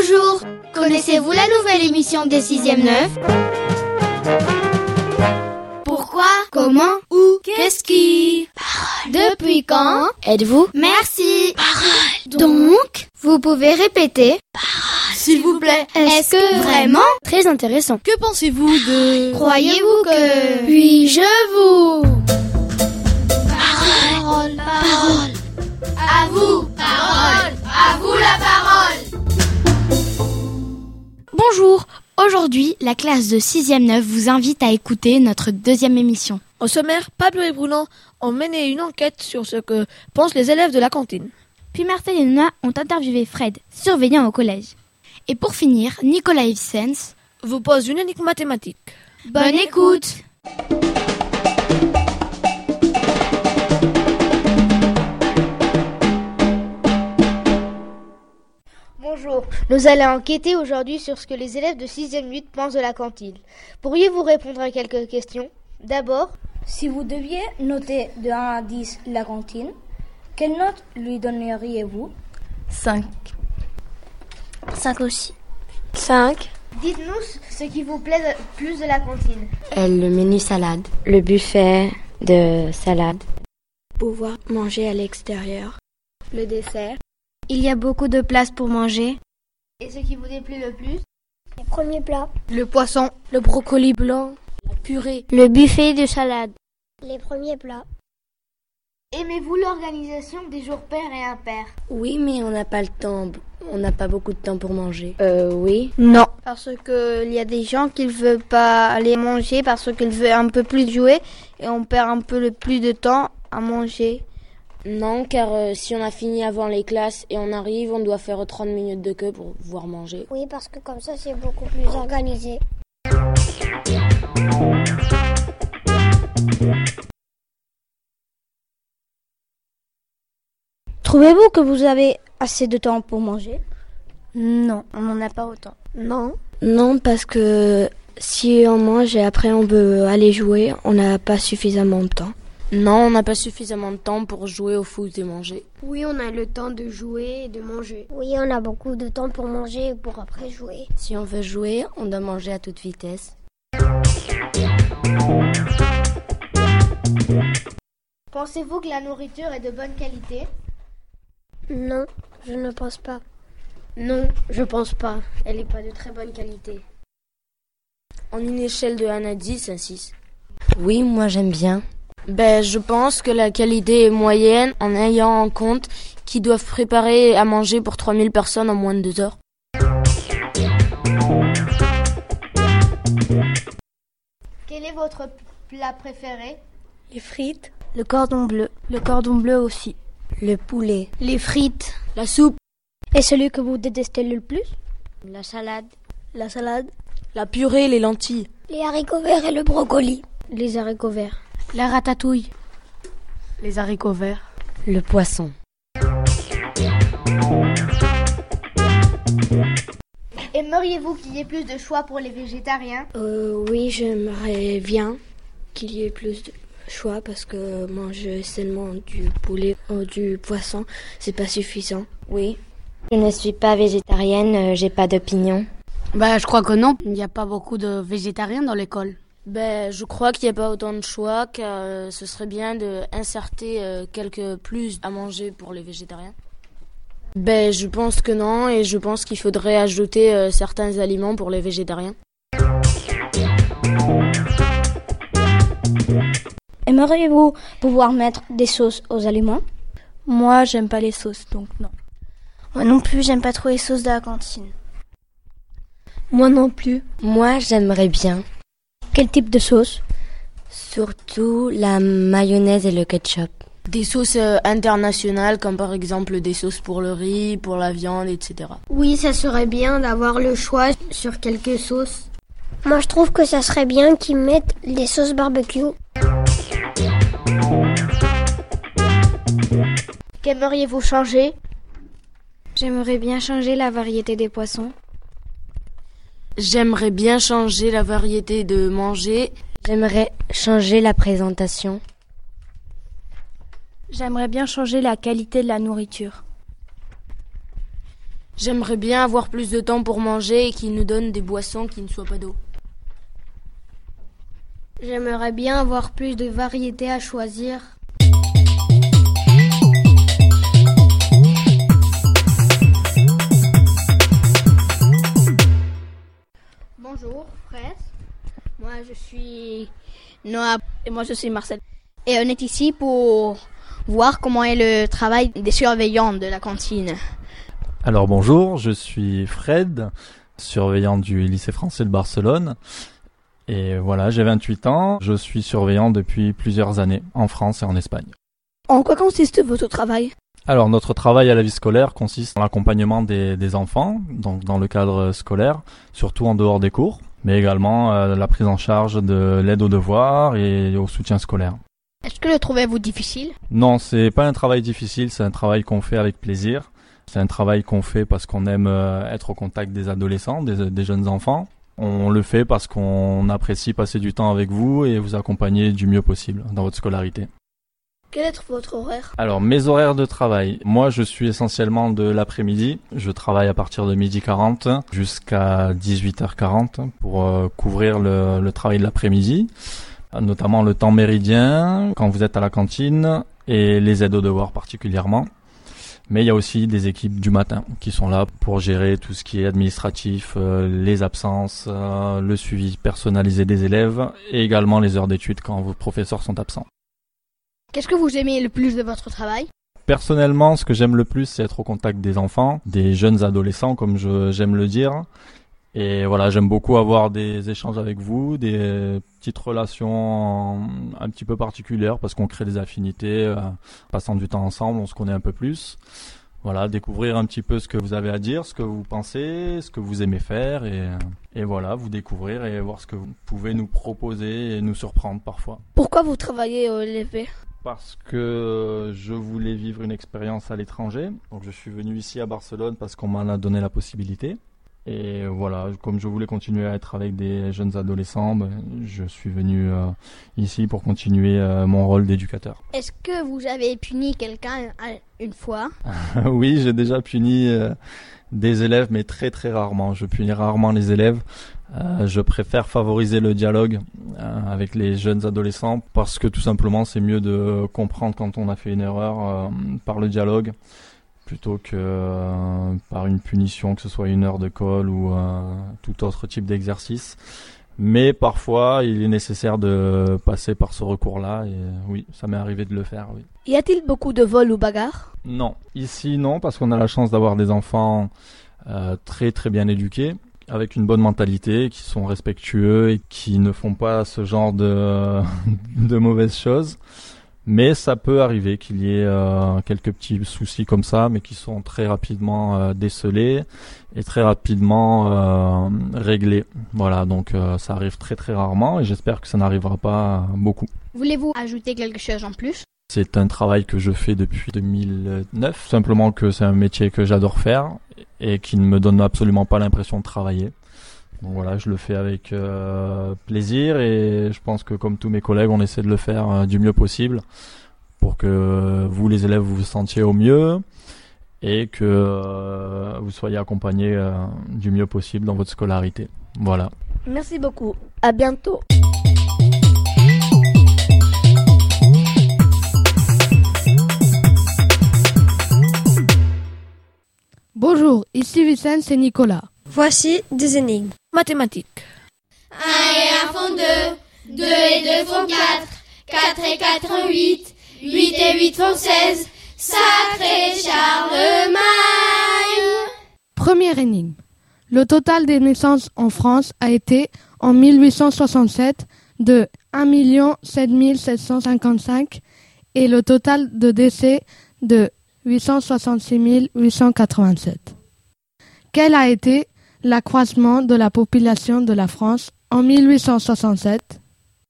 Bonjour. Connaissez-vous la nouvelle émission des 6e 9 ? Pourquoi ? Comment ? Où ? Qu'est-ce qui ? Parole. Depuis quand ? Êtes-vous ? Merci. Parole. Donc, vous pouvez répéter. Parole. S'il vous plaît. Est-ce que vraiment ? Très intéressant. Que pensez-vous de... Croyez-vous que... Puis-je vous... Parole. Parole. À vous. Parole. À vous la parole. Bonjour. Aujourd'hui, la classe de 6e 9 vous invite à écouter notre deuxième émission. Au sommaire, Pablo et Bruno ont mené une enquête sur ce que pensent les élèves de la cantine. Puis Marcel et Nona ont interviewé Fred, surveillant au collège. Et pour finir, Nicolas Ivsens vous pose une énigme mathématique. Bonne écoute. Bonjour, nous allons enquêter aujourd'hui sur ce que les élèves de 6e 8 pensent de la cantine. Pourriez-vous répondre à quelques questions ? D'abord, si vous deviez noter de 1 à 10 la cantine, quelle note lui donneriez-vous ? 5. 5 aussi. 5. Dites-nous ce qui vous plaît le plus de la cantine. Le menu salade. Le buffet de salade. Pouvoir manger à l'extérieur. Le dessert. Il y a beaucoup de place pour manger. Et ce qui vous déplut le plus ? Les premiers plats. Le poisson. Le brocoli blanc. La purée. Le buffet de salade. Les premiers plats. Aimez-vous l'organisation des jours pairs et impairs ? Oui, mais on n'a pas le temps. On n'a pas beaucoup de temps pour manger. Oui. Non. Parce que il y a des gens qui ne veulent pas aller manger parce qu'ils veulent un peu plus jouer et on perd un peu le plus de temps à manger. Non, car si on a fini avant les classes et on arrive, on doit faire 30 minutes de queue pour pouvoir manger. Oui, parce que comme ça, c'est beaucoup plus organisé. Trouvez-vous que vous avez assez de temps pour manger ? Non, on n'en a pas autant. Non. Non, parce que si on mange et après on veut aller jouer, on n'a pas suffisamment de temps. Non, on n'a pas suffisamment de temps pour jouer au foot et manger. Oui, on a le temps de jouer et de manger. Oui, on a beaucoup de temps pour manger et pour après jouer. Si on veut jouer, on doit manger à toute vitesse. Pensez-vous que la nourriture est de bonne qualité ? Non, je ne pense pas. Non, je pense pas. Elle n'est pas de très bonne qualité. En une échelle de 1 à 10, un 6. Oui, moi j'aime bien. Je pense que la qualité est moyenne en ayant en compte qu'ils doivent préparer à manger pour 3000 personnes en moins de 2 heures. Quel est votre plat préféré ? Les frites. Le cordon bleu. Le cordon bleu aussi. Le poulet. Les frites. La soupe. Et celui que vous détestez le plus ? La salade. La salade. La purée, les lentilles. Les haricots verts et le brocoli. Les haricots verts. La ratatouille. Les haricots verts. Le poisson. Aimeriez-vous qu'il y ait plus de choix pour les végétariens ? Oui, j'aimerais bien qu'il y ait plus de choix parce que manger seulement du poulet ou du poisson, c'est pas suffisant. Oui. Je ne suis pas végétarienne, j'ai pas d'opinion. Je crois que non. Il n'y a pas beaucoup de végétariens dans l'école. Je crois qu'il n'y a pas autant de choix, car ce serait bien d'insérer quelques plus à manger pour les végétariens. Je pense que non, et je pense qu'il faudrait ajouter certains aliments pour les végétariens. Aimeriez-vous pouvoir mettre des sauces aux aliments ? Moi, j'aime pas les sauces, donc non. Moi non plus, j'aime pas trop les sauces de la cantine. Moi non plus. Moi, j'aimerais bien. Quel type de sauce ? Surtout la mayonnaise et le ketchup. Des sauces internationales, comme par exemple des sauces pour le riz, pour la viande, etc. Oui, ça serait bien d'avoir le choix sur quelques sauces. Moi, je trouve que ça serait bien qu'ils mettent les sauces barbecue. Qu'aimeriez-vous changer ? J'aimerais bien changer la variété des poissons. J'aimerais bien changer la variété de manger. J'aimerais changer la présentation. J'aimerais bien changer la qualité de la nourriture. J'aimerais bien avoir plus de temps pour manger et qu'ils nous donnent des boissons qui ne soient pas d'eau. J'aimerais bien avoir plus de variétés à choisir. Bonjour, Fred. Moi, je suis Noah et moi, je suis Marcel. Et on est ici pour voir comment est le travail des surveillants de la cantine. Alors bonjour, je suis Fred, surveillant du lycée français de Barcelone. Et voilà, j'ai 28 ans, je suis surveillant depuis plusieurs années en France et en Espagne. En quoi consiste votre travail ? Alors notre travail à la vie scolaire consiste en l'accompagnement des enfants, donc dans le cadre scolaire, surtout en dehors des cours, mais également la prise en charge de l'aide aux devoirs et au soutien scolaire. Est-ce que le trouvez-vous difficile ? Non, c'est pas un travail difficile, c'est un travail qu'on fait avec plaisir. C'est un travail qu'on fait parce qu'on aime être au contact des adolescents, des jeunes enfants. On le fait parce qu'on apprécie passer du temps avec vous et vous accompagner du mieux possible dans votre scolarité. Quel est votre horaire ? Alors, mes horaires de travail. Moi, je suis essentiellement de l'après-midi. Je travaille à partir de 12h40 jusqu'à 18h40 pour couvrir le travail de l'après-midi, notamment le temps méridien, quand vous êtes à la cantine, et les aides aux devoirs particulièrement. Mais il y a aussi des équipes du matin qui sont là pour gérer tout ce qui est administratif, les absences, le suivi personnalisé des élèves et également les heures d'études quand vos professeurs sont absents. Qu'est-ce que vous aimez le plus de votre travail ? Personnellement, ce que j'aime le plus, c'est être au contact des enfants, des jeunes adolescents, comme j'aime le dire. Et voilà, j'aime beaucoup avoir des échanges avec vous, des petites relations un petit peu particulières parce qu'on crée des affinités, passant du temps ensemble, on se connaît un peu plus. Voilà, découvrir un petit peu ce que vous avez à dire, ce que vous pensez, ce que vous aimez faire et voilà, vous découvrir et voir ce que vous pouvez nous proposer et nous surprendre parfois. Pourquoi vous travaillez au LFB ? Parce que je voulais vivre une expérience à l'étranger. Donc je suis venu ici à Barcelone parce qu'on m'en a donné la possibilité. Et voilà, comme je voulais continuer à être avec des jeunes adolescents, je suis venu ici pour continuer mon rôle d'éducateur. Est-ce que vous avez puni quelqu'un une fois ? Oui, j'ai déjà puni des élèves, mais très très rarement. Je punis rarement les élèves. Je préfère favoriser le dialogue avec les jeunes adolescents parce que tout simplement c'est mieux de comprendre quand on a fait une erreur par le dialogue plutôt que par une punition, que ce soit une heure de colle ou tout autre type d'exercice. Mais parfois, il est nécessaire de passer par ce recours-là et oui, ça m'est arrivé de le faire, oui. Y a-t-il beaucoup de vols ou bagarres ? Non, ici non, parce qu'on a la chance d'avoir des enfants très très bien éduqués, avec une bonne mentalité, qui sont respectueux et qui ne font pas ce genre de mauvaises choses. Mais ça peut arriver qu'il y ait quelques petits soucis comme ça, mais qui sont très rapidement décelés et très rapidement réglés. Voilà, donc ça arrive très très rarement et j'espère que ça n'arrivera pas beaucoup. Voulez-vous ajouter quelque chose en plus ? C'est un travail que je fais depuis 2009, simplement que c'est un métier que j'adore faire et qui ne me donne absolument pas l'impression de travailler. Donc voilà, je le fais avec plaisir et je pense que comme tous mes collègues, on essaie de le faire du mieux possible pour que vous, les élèves, vous vous sentiez au mieux et que vous soyez accompagnés du mieux possible dans votre scolarité. Voilà. Merci beaucoup. À bientôt. Bonjour, ici Vicente et Nicolas. Voici des énigmes. Mathématiques. 1 et 1 font 2, 2 et 2 font 4, 4 et 4 font 8, 8 et 8 font 16, sacré Charlemagne. Première énigme. Le total des naissances en France a été, en 1867, de 1 7 755 et le total de décès de 866 887. Quel a été l'accroissement de la population de la France en 1867?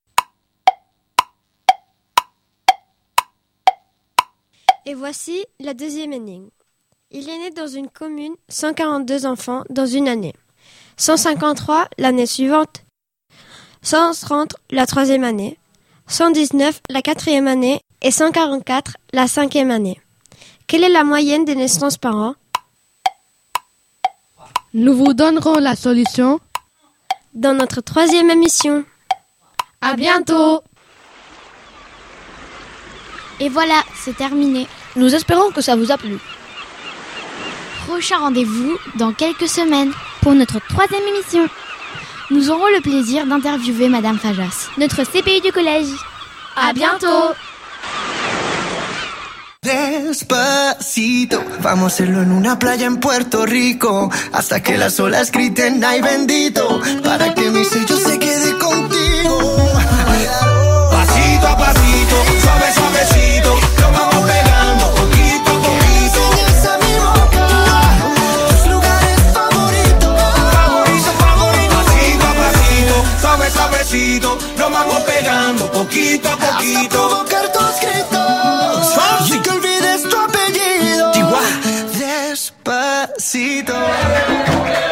Et voici la deuxième énigme. Il est né dans une commune 142 enfants dans une année, 153 l'année suivante, 130 la troisième année, 119 la quatrième année et 144 la cinquième année. Quelle est la moyenne des naissances par an? Nous vous donnerons la solution dans notre 3e émission. À bientôt. Et voilà, c'est terminé. Nous espérons que ça vous a plu. Prochain rendez-vous dans quelques semaines pour notre 3e émission. Nous aurons le plaisir d'interviewer Madame Fajas, notre CPI du collège. À bientôt. Despacito, vamos a hacerlo en una playa en Puerto Rico, hasta que las olas griten ay bendito, para que mi sello se quede contigo. Pasito a pasito, suave suavecito, lo vamos pegando poquito a poquito. Enseñas a mi boca tus lugares favoritos, favorito, favorito. Pasito a pasito, suave suavecito, lo vamos pegando poquito a poquito. Hasta provocar tus gritos, sin que olvides tu apellido. Despacito.